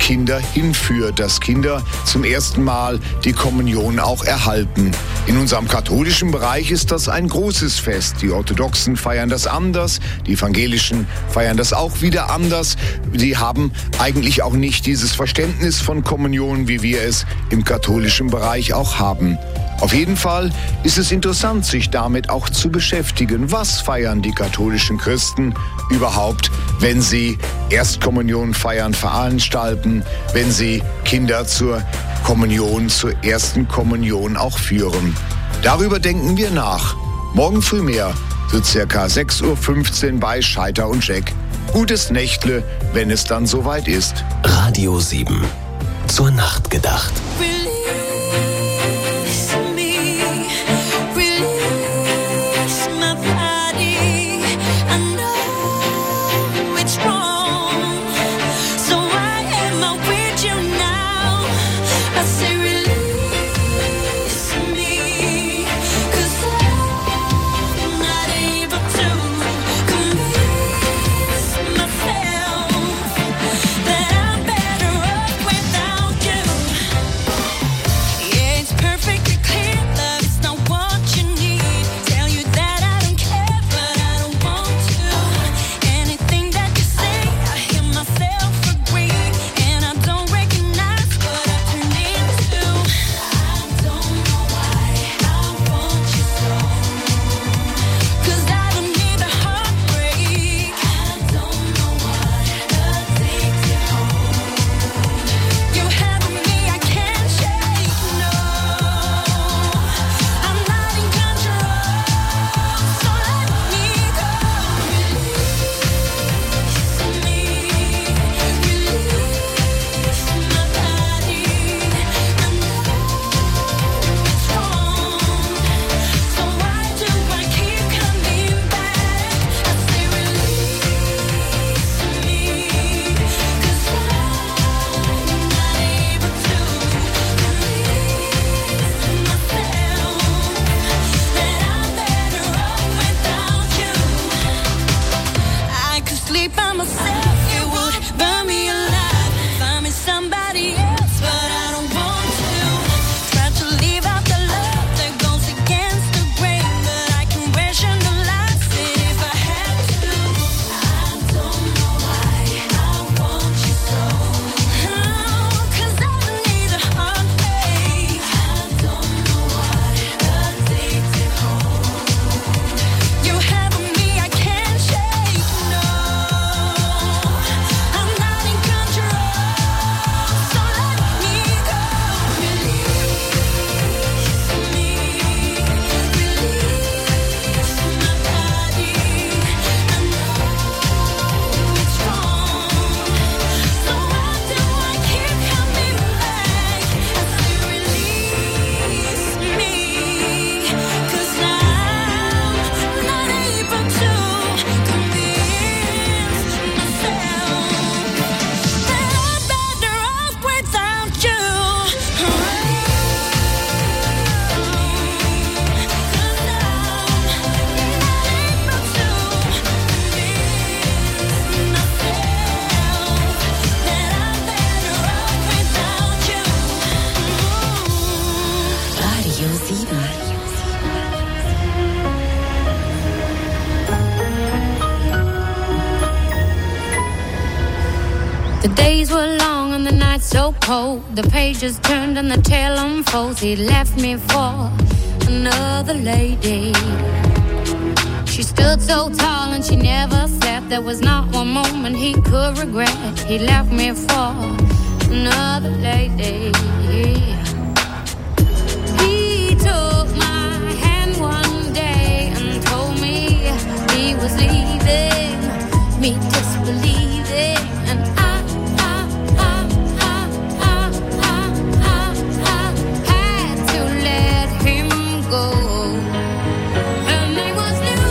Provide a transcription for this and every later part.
Kinder hinführt, dass Kinder zum ersten Mal die Kommunion auch erhalten. In unserem katholischen Bereich ist das ein großes Fest. Die Orthodoxen feiern das anders, die Evangelischen feiern das auch wieder anders. Sie haben eigentlich auch nicht dieses Verständnis von Kommunion, wie wir es im katholischen Bereich auch haben. Auf jeden Fall ist es interessant, sich damit auch zu beschäftigen. Was feiern die katholischen Christen überhaupt, wenn sie Erstkommunion feiern, veranstalten, wenn sie Kinder zur Kommunion, zur ersten Kommunion auch führen? Darüber denken wir nach. Morgen früh mehr, so circa 6:15 Uhr bei Scheiter und Jack. Gutes Nächtle, wenn es dann soweit ist. Radio 7. Zur Nacht gedacht. The days were long and the nights so cold. The pages turned and the tale unfolds. He left me for another lady. She stood so tall and she never slept. There was not one moment he could regret. He left me for another lady. He took my hand one day and told me he was leaving me disbelieving. And I had to let him go. Her name was New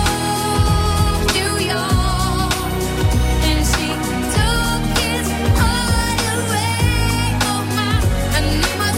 York, and she took his heart away. Oh my, her name was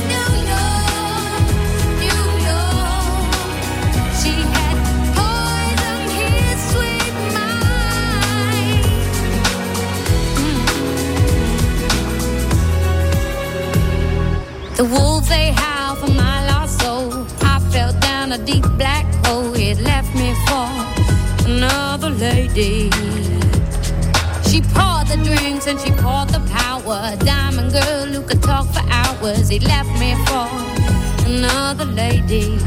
hole. He'd left me for another lady. She poured the drinks and she poured the power. Diamond girl who could talk for hours. He left me for another lady.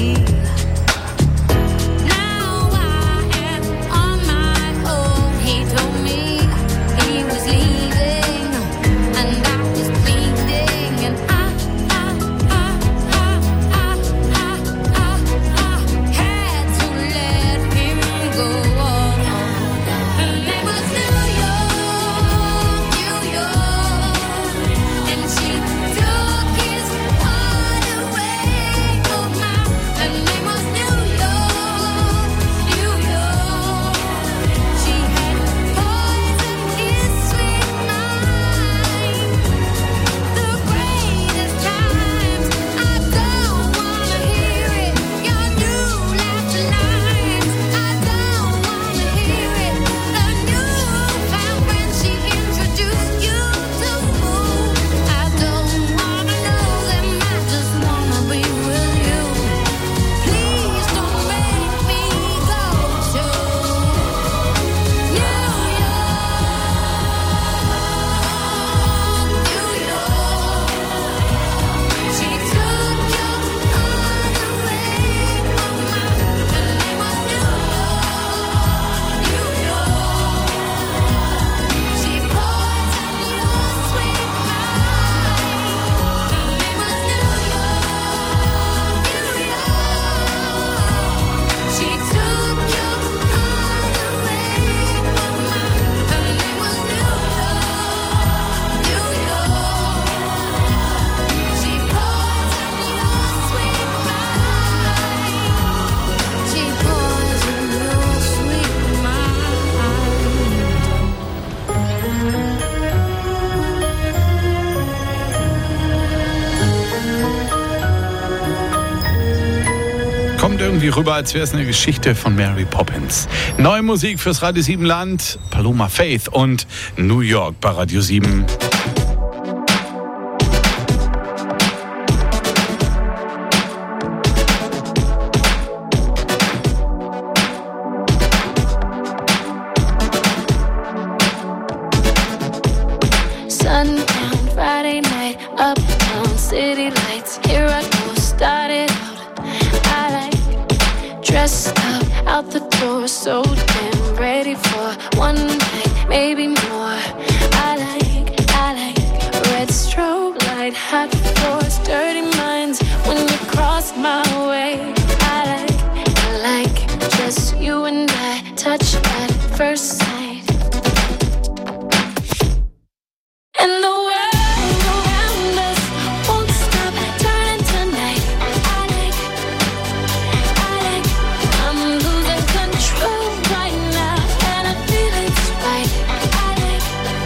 Now I am on my own. He told me he was leaving, and I was bleeding, and I had to let him go. And it was New York, and she took his heart away. Oh my, her name was New York. She had poisoned his sweet mind. The greatest times, I don't wanna hear it. Your new laughter lines, I don't wanna hear it. The newfound when she introduced you to who, I don't wanna know them. I just wanna be with you. Please don't make me go to New York. She took your heart away. Oh my, her name was New York. She poisoned your sweet mind. Her name was New York. She took your heart away. Oh my, her name was New York. She poisoned your sweet mind. She poisoned your sweet Kommt irgendwie rüber, als wäre es eine Geschichte von Mary Poppins. Neue Musik fürs Radio 7 Land, Paloma Faith und New York bei Radio 7. Sundown, Friday night, uptown, city lights. Here I go, started out. I like dressed up, out the door, so damn ready for one night, maybe more. I like red strobe light, hot floors, dirty minds. When you cross my way, I like just you and I, touch at first sight. And the world around us won't stop turning tonight. I like, I'm losing control right now, and I feel it's right. I like,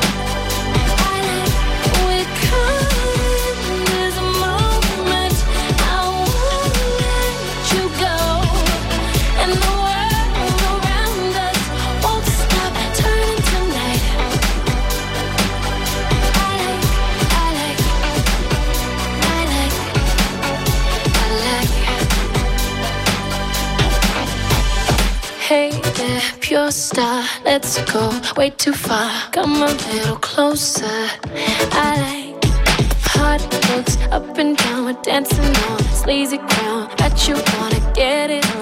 we're caught in this moment. I won't let you go. And the world around us won't stop turning tonight. Hey there, pure star, let's go way too far. Come a little closer. I like hot looks up and down, we're dancing on sleazy ground. Bet you wanna get it